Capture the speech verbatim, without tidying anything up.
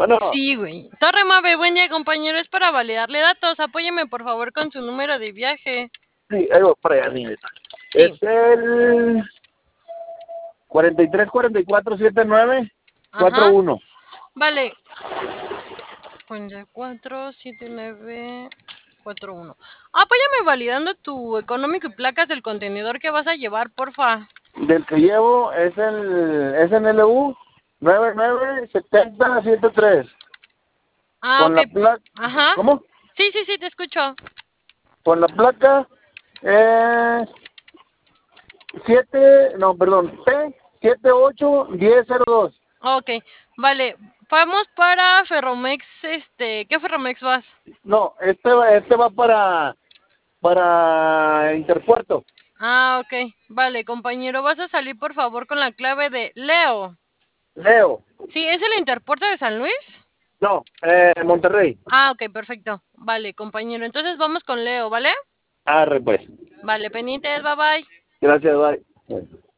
Bueno, Sí, güey. Torre Mave, buen día, compañero. Es para validarle datos. Apóyeme, por favor, con su número de viaje. sí, ahí voy para allá, niña. Es Sí. el cuarenta y tres cuarenta y cuatro setenta y nueve cuarenta y Ajá. uno. Vale. cuatro siete nueve cuatro uno. Apóyame validando tu económico y placas del contenedor que vas a llevar, porfa. Del que llevo es el S N L U nueve nueve siete cero siete tres. Ah, Con ok. la placa, Ajá. ¿cómo? Sí, sí, sí, te escucho. Con la placa eh, siete, no, perdón, P siete ocho uno cero cero dos. Ok, vale. Vamos para Ferromex, este, ¿qué Ferromex vas? No, este va, este va para para Interpuerto. Ah, ok. Vale, compañero, vas a salir por favor con la clave de Leo. Leo. Sí, ¿es el Interpuerto de San Luis? No, eh, Monterrey. Ah, ok, perfecto. Vale, compañero. Entonces vamos con Leo, ¿vale? Arre, pues. Vale, pendientes, bye bye. Gracias, bye. Bye.